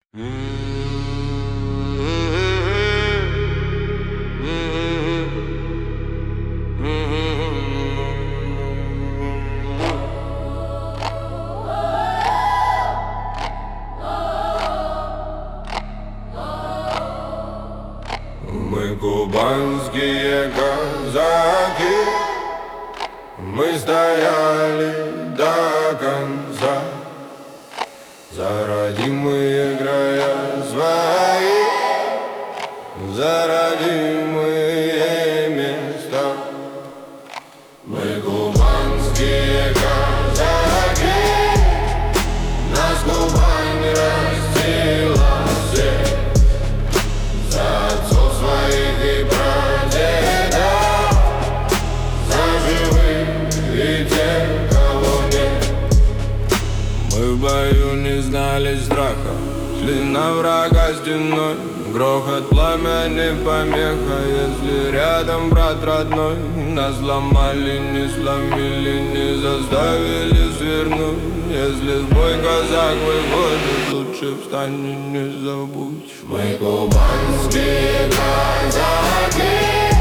Мы кубанские казаки, мы стояли до конца за родимые края свои, за родимые места. Мы кубанские казаки, нас Кубань растила всех, за отцов своих и прадедов, за живых и тех, кого нет. Мы в бою не знали страха, шли на врага стеной. Грохот пламя не помеха, если рядом брат родной. Нас сломали, не сломили, не заставили свернуть. Если в бой казак выходит, лучше встань и не забудь. Мы кубанские казаки,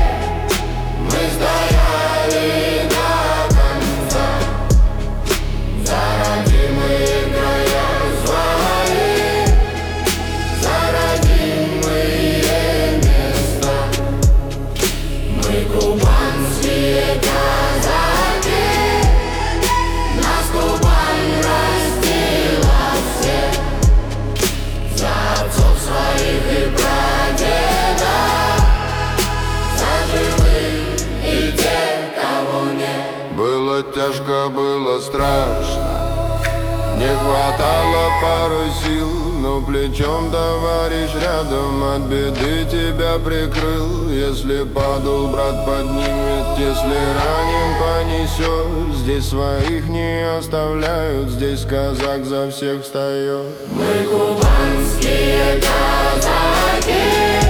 мы стояли до конца за родимые края свои, за родимые места. Мы кубанские казаки, нас Кубань растила всех, за отцов своих и прадедов, за живых и тех, кого нет. Было тяжко, было страшно, не хватало пару сил, но плечом товарищ рядом от беды тебя прикрыл. Если падал, брат поднимет, если ранен, понесет. Здесь своих не оставляют, здесь казак за всех встает. Мы кубанские казаки,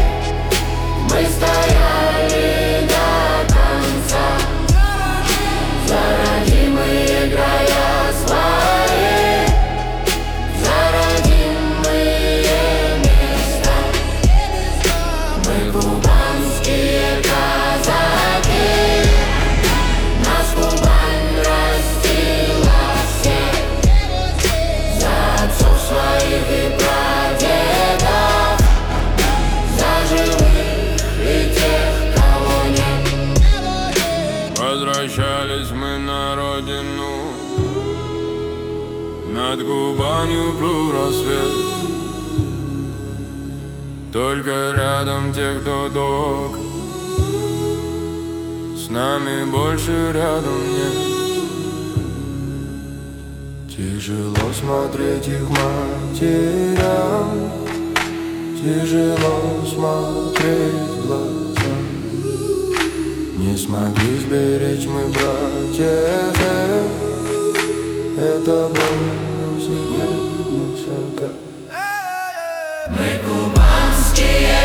мы стояли до конца за родимые края свои, за родимые места. Мы кубанские казаки, нас Кубань растила всех, за отцов своих и прадедов, за живых и тех, кого нет. Возвращались мы на родину, над Кубанью плыл рассвет. Только рядом те, кто долг, с нами больше рядом нет. Тяжело смотреть их матерям, тяжело смотреть в глаза. Не смогли сберечь мы братьев, это было навсегда. Мы кубанские